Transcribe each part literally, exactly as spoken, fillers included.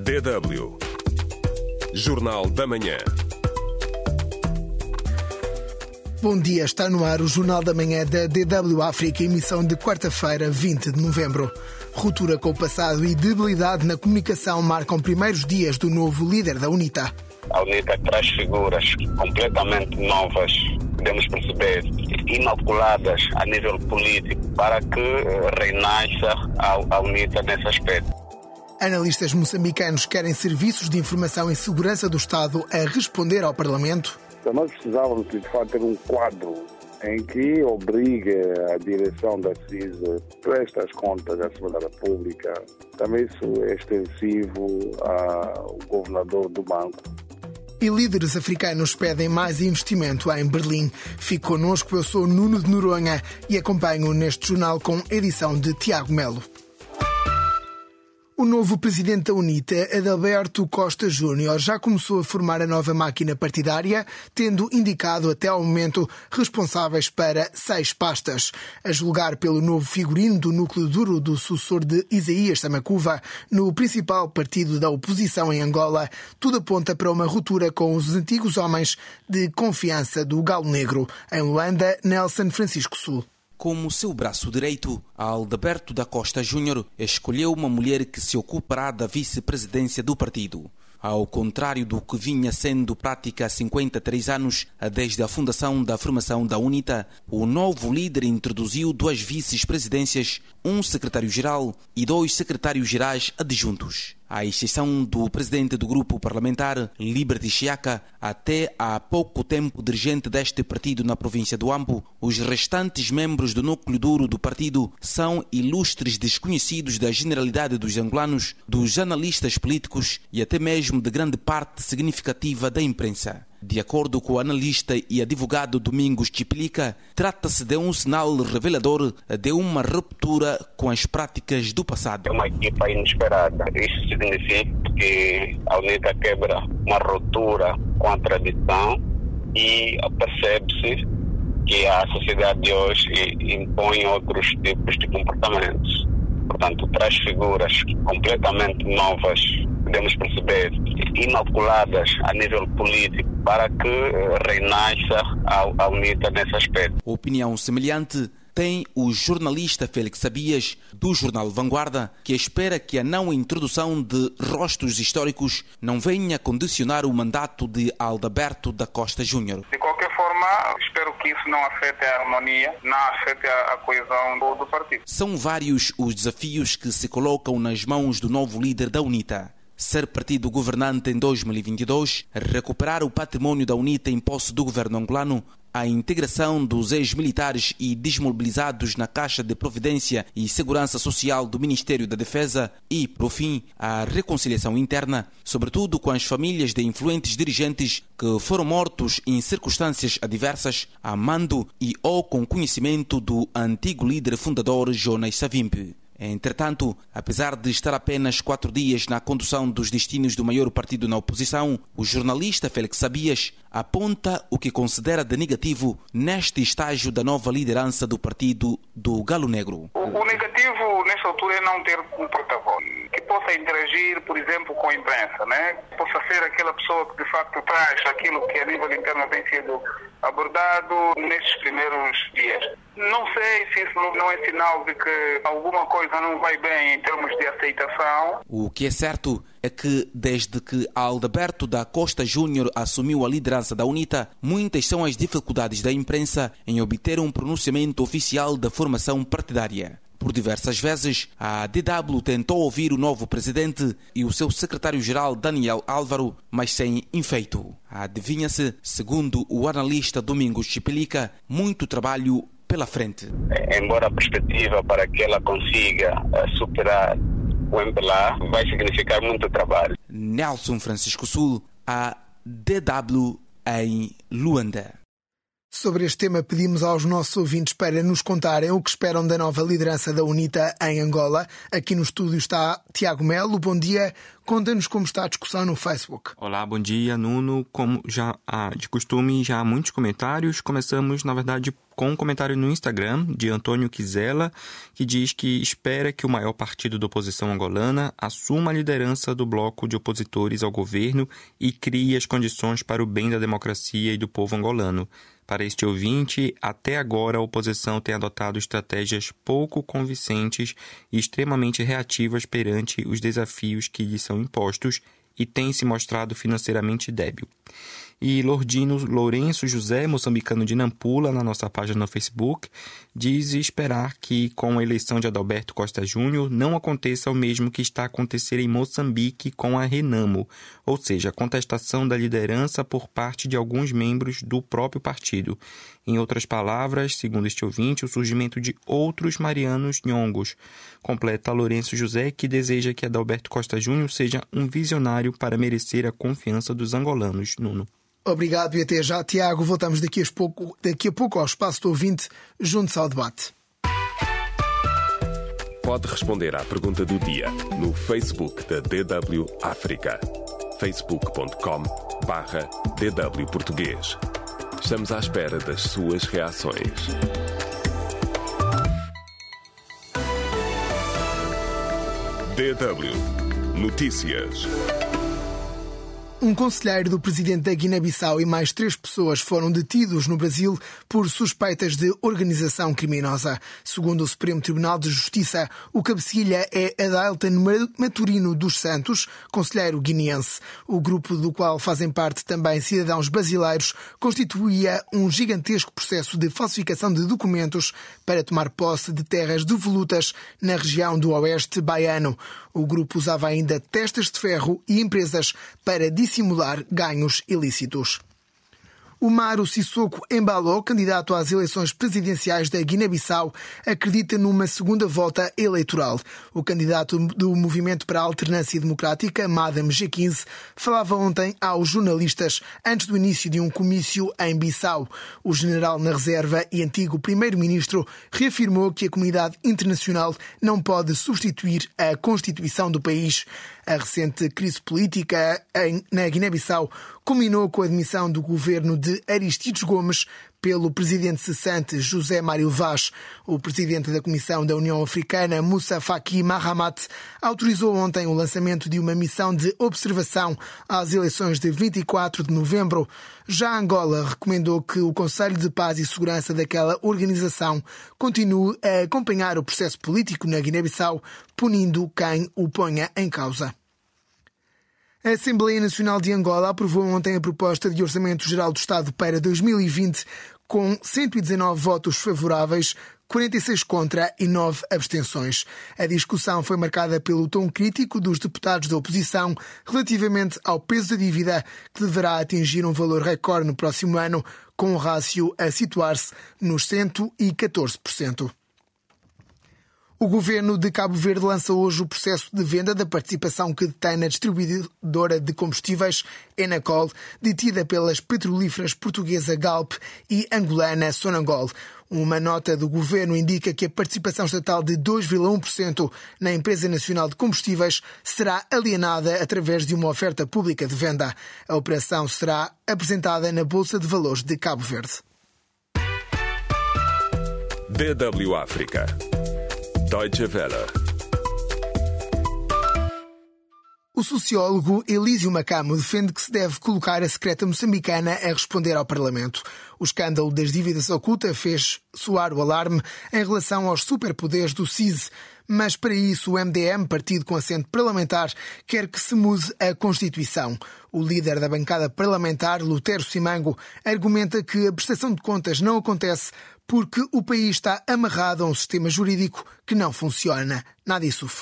D W Jornal da Manhã. Bom dia, está no ar o Jornal da Manhã da D W África, emissão de quarta-feira, vinte de novembro. Ruptura com o passado e debilidade na comunicação marcam primeiros dias do novo líder da UNITA. A UNITA traz figuras completamente novas, podemos perceber, inoculadas a nível político, para que renasça a UNITA nesse aspecto. Analistas moçambicanos querem serviços de informação e segurança do Estado a responder ao Parlamento. Então nós precisávamos de fato ter um quadro em que obrigue a direção da CISA a prestar as contas da Assembleia da República. Também isso é extensivo ao governador do banco. E líderes africanos pedem mais investimento em Berlim. Fique connosco, eu sou Nuno de Noronha e acompanho neste jornal com edição de Tiago Melo. O novo presidente da UNITA, Adalberto Costa Júnior, já começou a formar a nova máquina partidária, tendo indicado até ao momento responsáveis para seis pastas. A julgar pelo novo figurino do núcleo duro do sucessor de Isaías Samakuva, no principal partido da oposição em Angola, tudo aponta para uma ruptura com os antigos homens de confiança do Galo Negro. Em Luanda, Nelson Francisco Sul. Como seu braço direito, Adalberto da Costa Júnior escolheu uma mulher que se ocupará da vice-presidência do partido. Ao contrário do que vinha sendo prática há cinquenta e três anos, desde a fundação da formação da UNITA, o novo líder introduziu duas vice-presidências, um secretário-geral e dois secretários-gerais adjuntos. À exceção do presidente do grupo parlamentar, Liberty Xiaka, até há pouco tempo dirigente deste partido na província do Ambo, os restantes membros do núcleo duro do partido são ilustres desconhecidos da generalidade dos angolanos, dos analistas políticos e até mesmo de grande parte significativa da imprensa. De acordo com o analista e advogado Domingos Chipilica, trata-se de um sinal revelador de uma ruptura com as práticas do passado. É uma equipa inesperada. Isso significa que a UNITA quebra uma ruptura com a tradição e percebe-se que a sociedade de hoje impõe outros tipos de comportamentos. Portanto, traz figuras completamente novas, podemos perceber, inoculadas a nível político, para que renasça a UNITA nesse aspecto. Opinião semelhante tem o jornalista Félix Sabias, do jornal Vanguarda, que espera que a não introdução de rostos históricos não venha condicionar o mandato de Adalberto da Costa Júnior. De qualquer forma, espero que isso não afete a harmonia, não afete a coesão do, do partido. São vários os desafios que se colocam nas mãos do novo líder da UNITA. Ser partido governante em dois mil e vinte e dois, recuperar o património da UNITA em posse do governo angolano, a integração dos ex-militares e desmobilizados na Caixa de Providência e Segurança Social do Ministério da Defesa e, por fim, a reconciliação interna, sobretudo com as famílias de influentes dirigentes que foram mortos em circunstâncias adversas, a mando e ou com conhecimento do antigo líder fundador Jonas Savimbi. Entretanto, apesar de estar apenas quatro dias na condução dos destinos do maior partido na oposição, o jornalista Félix Sabias aponta o que considera de negativo neste estágio da nova liderança do partido do Galo Negro. O, o negativo nesta altura é não ter um porta-voz que possa interagir, por exemplo, com a imprensa, né? Possa ser aquela pessoa que de facto traz aquilo que a nível interno tem sido abordado nestes primeiros dias. Não sei se isso não é sinal de que alguma coisa não vai bem em termos de aceitação. O que é certo é que, desde que Adalberto da Costa Júnior assumiu a liderança da UNITA, muitas são as dificuldades da imprensa em obter um pronunciamento oficial da formação partidária. Por diversas vezes, a D W tentou ouvir o novo presidente e o seu secretário-geral Daniel Álvaro, mas sem efeito. Adivinha-se, segundo o analista Domingos Chipilica, muito trabalho pela frente. Embora a perspectiva para que ela consiga superar o M P L A vai significar muito trabalho. Nelson Francisco Sul, a D W em Luanda. Sobre este tema, pedimos aos nossos ouvintes para nos contarem o que esperam da nova liderança da UNITA em Angola. Aqui no estúdio está Tiago Melo. Bom dia. Conta-nos como está a discussão no Facebook. Olá, bom dia, Nuno. Como já há de costume, já há muitos comentários. Começamos, na verdade, com um comentário no Instagram de Antônio Quizela, que diz que espera que o maior partido da oposição angolana assuma a liderança do bloco de opositores ao governo e crie as condições para o bem da democracia e do povo angolano. Para este ouvinte, até agora a oposição tem adotado estratégias pouco convincentes e extremamente reativas perante os desafios que lhe são impostos e tem se mostrado financeiramente débil. E Lordino Lourenço José, moçambicano de Nampula, na nossa página no Facebook, diz esperar que, com a eleição de Adalberto Costa Júnior, não aconteça o mesmo que está a acontecer em Moçambique com a Renamo, ou seja, a contestação da liderança por parte de alguns membros do próprio partido. Em outras palavras, segundo este ouvinte, o surgimento de outros Marianos Nhongos. Completa Lourenço José, que deseja que Adalberto Costa Júnior seja um visionário para merecer a confiança dos angolanos. Nuno. Obrigado e até já, Tiago. Voltamos daqui a pouco, daqui a pouco ao espaço do ouvinte, junto ao debate. Pode responder à pergunta do dia no Facebook da D W África. facebook ponto com barra D W Português. Estamos à espera das suas reações. D W Notícias. Um conselheiro do presidente da Guiné-Bissau e mais três pessoas foram detidos no Brasil por suspeitas de organização criminosa. Segundo o Supremo Tribunal de Justiça, o cabecilha é Adailton Maturino dos Santos, conselheiro guineense. O grupo do qual fazem parte também cidadãos brasileiros constituía um gigantesco processo de falsificação de documentos para tomar posse de terras devolutas na região do Oeste baiano. O grupo usava ainda testas de ferro e empresas para dissimular ganhos ilícitos. O Maro Sissoko Embalo, candidato às eleições presidenciais da Guiné-Bissau, acredita numa segunda volta eleitoral. O candidato do Movimento para a Alternância Democrática, Madame G quinze, falava ontem aos jornalistas antes do início de um comício em Bissau. O general na reserva e antigo primeiro-ministro reafirmou que a comunidade internacional não pode substituir a Constituição do país. A recente crise política na Guiné-Bissau culminou com a admissão do governo de Aristides Gomes pelo presidente cessante José Mário Vaz. O presidente da Comissão da União Africana, Moussa Faki Mahamat, autorizou ontem o lançamento de uma missão de observação às eleições de vinte e quatro de novembro. Já Angola recomendou que o Conselho de Paz e Segurança daquela organização continue a acompanhar o processo político na Guiné-Bissau, punindo quem o ponha em causa. A Assembleia Nacional de Angola aprovou ontem a proposta de Orçamento Geral do Estado para dois mil e vinte com cento e dezanove votos favoráveis, quarenta e seis contra e nove abstenções. A discussão foi marcada pelo tom crítico dos deputados da oposição relativamente ao peso da dívida, que deverá atingir um valor recorde no próximo ano, com o rácio a situar-se nos cento e catorze por cento. O governo de Cabo Verde lança hoje o processo de venda da participação que detém na distribuidora de combustíveis Enacol, detida pelas petrolíferas portuguesa Galp e angolana Sonangol. Uma nota do governo indica que a participação estatal de dois vírgula um por cento na Empresa Nacional de Combustíveis será alienada através de uma oferta pública de venda. A operação será apresentada na Bolsa de Valores de Cabo Verde. D W África. Deutsche Welle. O sociólogo Elísio Macamo defende que se deve colocar a secreta moçambicana a responder ao Parlamento. O escândalo das dívidas ocultas fez soar o alarme em relação aos superpoderes do C I S, mas para isso o M D M, partido com assento parlamentar, quer que se mude a Constituição. O líder da bancada parlamentar, Lutero Simango, argumenta que a prestação de contas não acontece porque o país está amarrado a um sistema jurídico que não funciona. Nada Issoufo.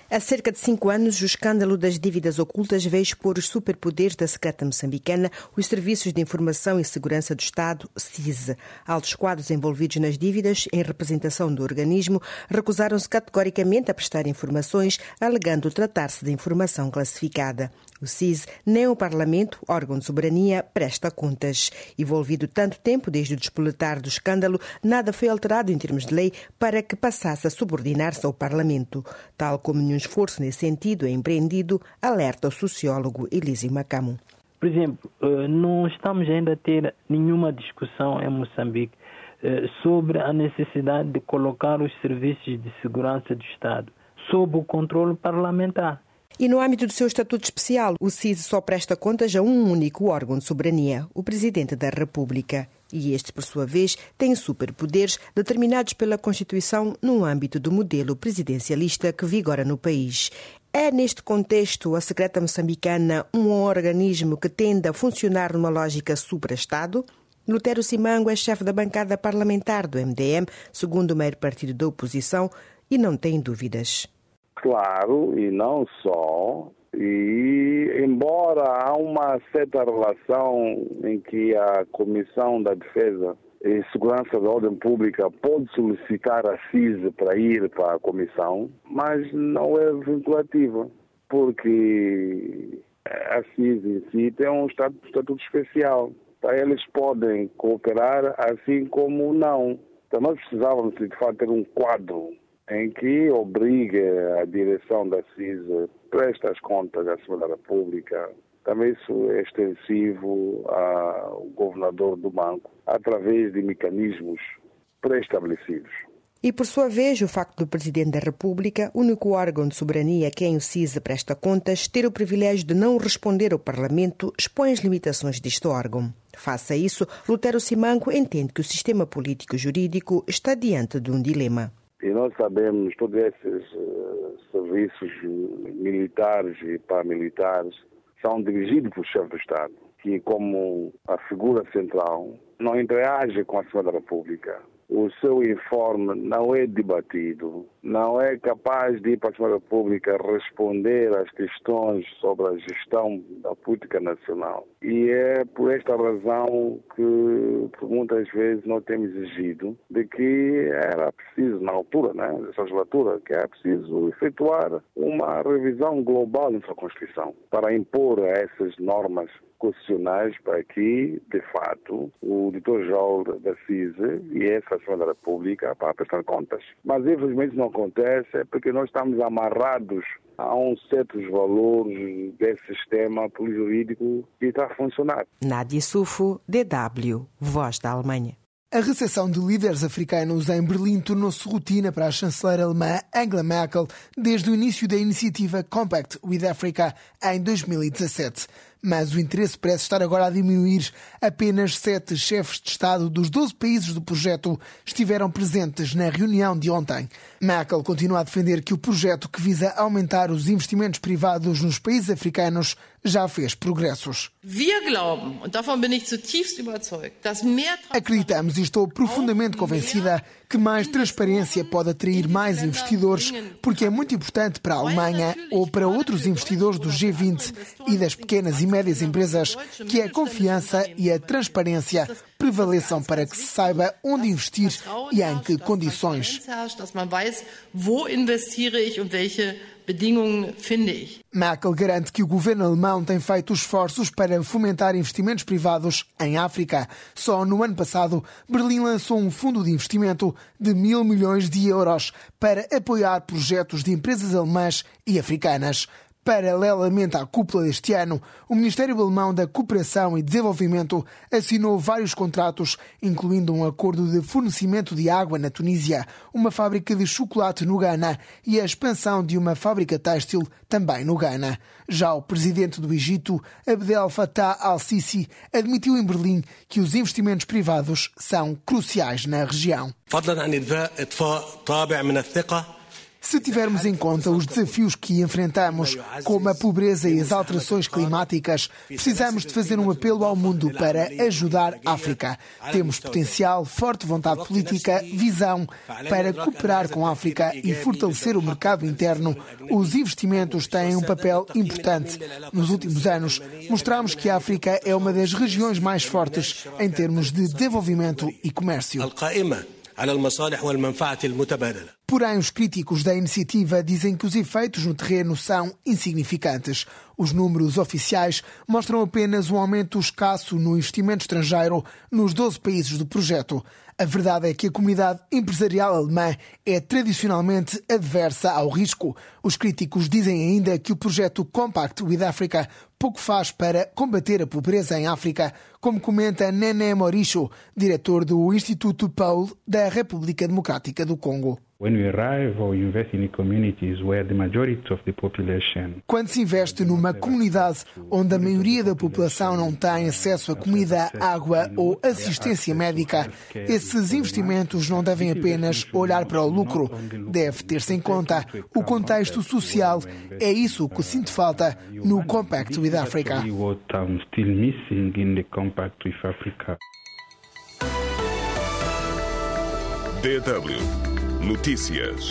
Há cerca de cinco anos, o escândalo das dívidas ocultas veio expor os superpoderes da secreta moçambicana, os Serviços de Informação e Segurança do Estado, S I S. Altos quadros envolvidos nas dívidas, em representação do organismo, recusaram-se categoricamente a prestar informações, alegando tratar-se de informação classificada. O S I S, nem o Parlamento, órgão de soberania, presta contas. Envolvido tanto tempo desde o despoletar do escândalo, nada foi alterado em termos de lei para que passasse a subordinar-se ao Parlamento. Tal como nenhum esforço nesse sentido é empreendido, alerta o sociólogo Elísio Macamo. Por exemplo, não estamos ainda a ter nenhuma discussão em Moçambique sobre a necessidade de colocar os serviços de segurança do Estado sob o controle parlamentar. E no âmbito do seu estatuto especial, o S I S só presta contas a um único órgão de soberania, o Presidente da República. E este, por sua vez, tem superpoderes determinados pela Constituição no âmbito do modelo presidencialista que vigora no país. É, neste contexto, a secreta moçambicana um organismo que tende a funcionar numa lógica supra-Estado? Lutero Simango é chefe da bancada parlamentar do M D M, segundo o maior partido da oposição, e não tem dúvidas. Claro, e não só. E, embora há uma certa relação em que a Comissão da Defesa e Segurança da Ordem Pública pode solicitar a S I S para ir para a Comissão, mas não é vinculativa, porque a S I S em si tem um estatuto, estatuto especial. Então, eles podem cooperar assim como não. Então, nós precisávamos, de fato, ter um quadro em que obriga a direção da S I S presta as contas à Assembleia da República. Também isso é extensivo ao governador do banco, através de mecanismos pré-estabelecidos. E, por sua vez, o facto do Presidente da República, único órgão de soberania a quem o S I S presta contas, ter o privilégio de não responder ao Parlamento, expõe as limitações deste órgão. Face a isso, Lutero Simango entende que o sistema político-jurídico está diante de um dilema. E nós sabemos que todos esses uh, serviços militares e paramilitares são dirigidos pelo chefe do Estado, que, como a figura central, não interage com a Assembleia da República. O seu informe não é debatido, não é capaz de ir para a Assembleia da República responder às questões sobre a gestão da política nacional. E é por esta razão que, por muitas vezes, nós temos exigido de que era preciso, na altura, né, dessa legislatura, que era preciso efetuar uma revisão global da sua Constituição para impor essas normas constitucionais para que, de fato, o diretor-geral da S I S e essa Assembleia da República para prestar contas. Mas, infelizmente, não acontece porque nós estamos amarrados a um certos valores desse sistema político-jurídico que está a funcionar. Nádia Sufo, D W, Voz da Alemanha. A recepção de líderes africanos em Berlim tornou-se rotina para a chanceler alemã Angela Merkel desde o início da iniciativa Compact with Africa em dois mil e dezassete. Mas o interesse parece estar agora a diminuir. Apenas sete chefes de Estado dos doze países do projeto estiveram presentes na reunião de ontem. Merkel continua a defender que o projeto que visa aumentar os investimentos privados nos países africanos já fez progressos. Acreditamos e estou profundamente convencida que mais transparência pode atrair mais investidores, porque é muito importante para a Alemanha ou para outros investidores do G vinte e das pequenas e médias empresas que a confiança e a transparência prevaleçam para que se saiba onde investir e em que condições. Merkel garante que o governo alemão tem feito esforços para fomentar investimentos privados em África. Só no ano passado, Berlim lançou um fundo de investimento de mil milhões de euros para apoiar projetos de empresas alemãs e africanas. Paralelamente à cúpula deste ano, o Ministério Alemão da Cooperação e Desenvolvimento assinou vários contratos, incluindo um acordo de fornecimento de água na Tunísia, uma fábrica de chocolate no Ghana e a expansão de uma fábrica têxtil também no Ghana. Já o presidente do Egito, Abdel Fattah al-Sisi, admitiu em Berlim que os investimentos privados Se tivermos em conta os desafios que enfrentamos, como a pobreza e as alterações climáticas, precisamos de fazer um apelo ao mundo para ajudar a África. Temos potencial, forte vontade política, visão para cooperar com a África e fortalecer o mercado interno. Os investimentos têm um papel importante. Nos últimos anos, mostramos que a África é uma das regiões mais fortes em termos de desenvolvimento e comércio. Porém, os críticos da iniciativa dizem que os efeitos no terreno são insignificantes. Os números oficiais mostram apenas um aumento escasso no investimento estrangeiro nos doze países do projeto. A verdade é que a comunidade empresarial alemã é tradicionalmente adversa ao risco. Os críticos dizem ainda que o projeto Compact with Africa pouco faz para combater a pobreza em África, como comenta Nene Moricho, diretor do Instituto Paul da República Democrática do Congo. Quando se investe numa comunidade onde a maioria da população não tem acesso a comida, água ou assistência médica, esses investimentos não devem apenas olhar para o lucro. Deve ter-se em conta o contexto social. É isso que sinto falta no Compact with Africa. D W Notícias.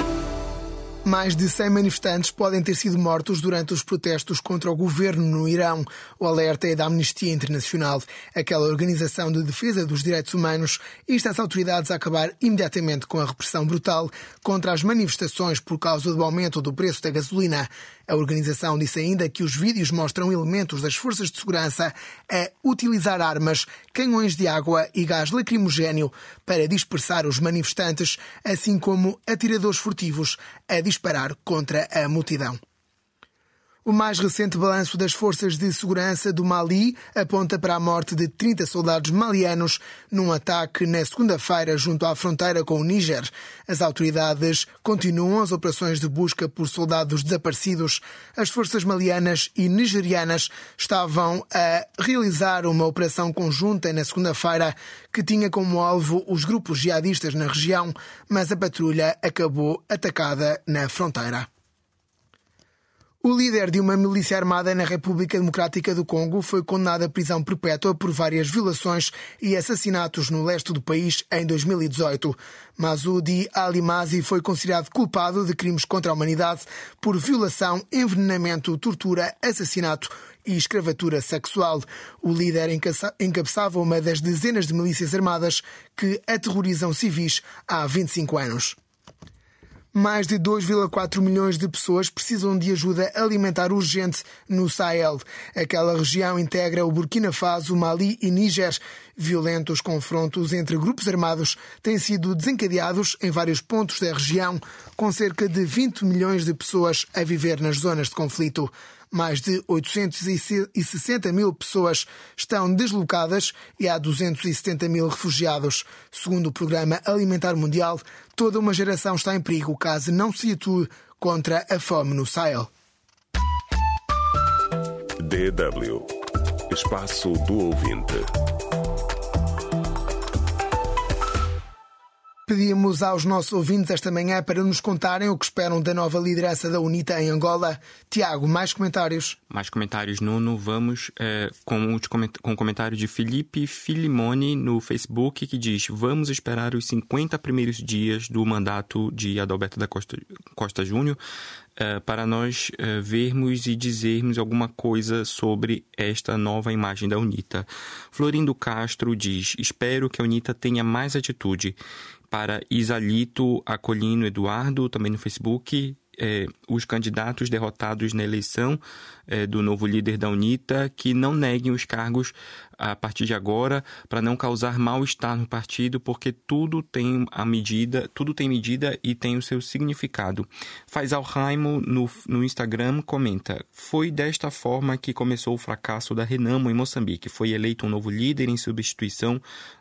Mais de cem manifestantes podem ter sido mortos durante os protestos contra o governo no Irão. O alerta é da Amnistia Internacional. Aquela organização de defesa dos direitos humanos insta as autoridades a acabar imediatamente com a repressão brutal contra as manifestações por causa do aumento do preço da gasolina. A organização disse ainda que os vídeos mostram elementos das forças de segurança a utilizar armas, canhões de água e gás lacrimogéneo para dispersar os manifestantes, assim como atiradores furtivos a disparar contra a multidão. O mais recente balanço das forças de segurança do Mali aponta para a morte de trinta soldados malianos num ataque na segunda-feira junto à fronteira com o Níger. As autoridades continuam as operações de busca por soldados desaparecidos. As forças malianas e nigerianas estavam a realizar uma operação conjunta na segunda-feira que tinha como alvo os grupos jihadistas na região, mas a patrulha acabou atacada na fronteira. O líder de uma milícia armada na República Democrática do Congo foi condenado à prisão perpétua por várias violações e assassinatos no leste do país em dois mil e dezoito. Masudi Ali-Mazi foi considerado culpado de crimes contra a humanidade por violação, envenenamento, tortura, assassinato e escravatura sexual. O líder encabeçava uma das dezenas de milícias armadas que aterrorizam civis há vinte e cinco anos. Mais de dois vírgula quatro milhões de pessoas precisam de ajuda alimentar urgente no Sahel. Aquela região integra o Burkina Faso, Mali e Níger. Violentos confrontos entre grupos armados têm sido desencadeados em vários pontos da região, com cerca de vinte milhões de pessoas a viver nas zonas de conflito. Mais de oitocentos e sessenta mil pessoas estão deslocadas e há duzentos e setenta mil refugiados. Segundo o Programa Alimentar Mundial, toda uma geração está em perigo caso não se atue contra a fome no Sahel. D W Espaço do Ouvinte. Pedimos aos nossos ouvintes esta manhã para nos contarem o que esperam da nova liderança da UNITA em Angola. Tiago, mais comentários? Mais comentários, Nuno. Vamos é, com o com comentário de Felipe Filimoni no Facebook, que diz: vamos esperar os cinquenta primeiros dias do mandato de Adalberto da Costa, Costa Júnior é, para nós é, vermos e dizermos alguma coisa sobre esta nova imagem da UNITA. Florindo Castro diz: espero que a UNITA tenha mais atitude. Para Isalito Acolino Eduardo, também no Facebook, eh, os candidatos derrotados na eleição eh, do novo líder da UNITA que não neguem os cargos a partir de agora para não causar mal-estar no partido, porque tudo tem a medida, tudo tem medida e tem o seu significado. Faisal Raimo no, no Instagram comenta: foi desta forma que começou o fracasso da Renamo em Moçambique. Foi eleito um novo líder em substituição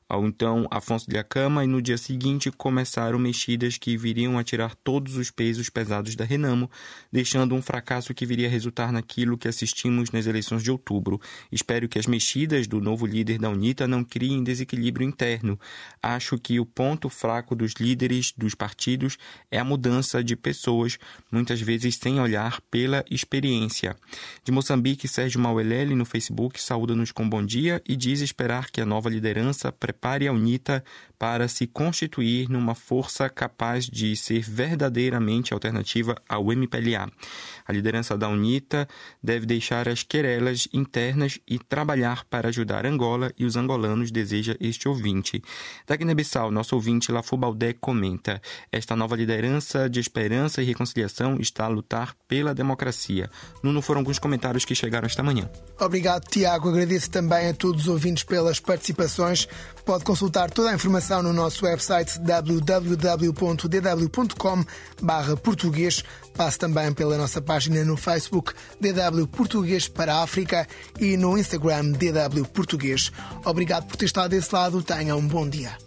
ao então Afonso de Acama, e no dia seguinte começaram mexidas que viriam a tirar todos os pesos pesados da Renamo, deixando um fracasso que viria a resultar naquilo que assistimos nas eleições de outubro. Espero que as mexidas do novo líder da UNITA não criem desequilíbrio interno. Acho que o ponto fraco dos líderes dos partidos é a mudança de pessoas, muitas vezes sem olhar pela experiência. De Moçambique, Sérgio Mauelele, no Facebook, saúda-nos com bom dia e diz esperar que a nova liderança prepare a UNITA para se constituir numa força capaz de ser verdadeiramente alternativa ao M P L A. A liderança da UNITA deve deixar as querelas internas e trabalhar para ajudar Angola e os angolanos, deseja este ouvinte. Da Guiné-Bissau, nosso ouvinte Lafu Baldé comenta: esta nova liderança de esperança e reconciliação está a lutar pela democracia. Nuno, foram alguns comentários que chegaram esta manhã. Obrigado, Tiago. Agradeço também a todos os ouvintes pelas participações. Pode consultar toda a informação no nosso website w w w ponto d w ponto com barra português. Passe também pela nossa página no Facebook D W Português para a África e no Instagram D W Português. Obrigado por ter estado desse lado. Tenha um bom dia.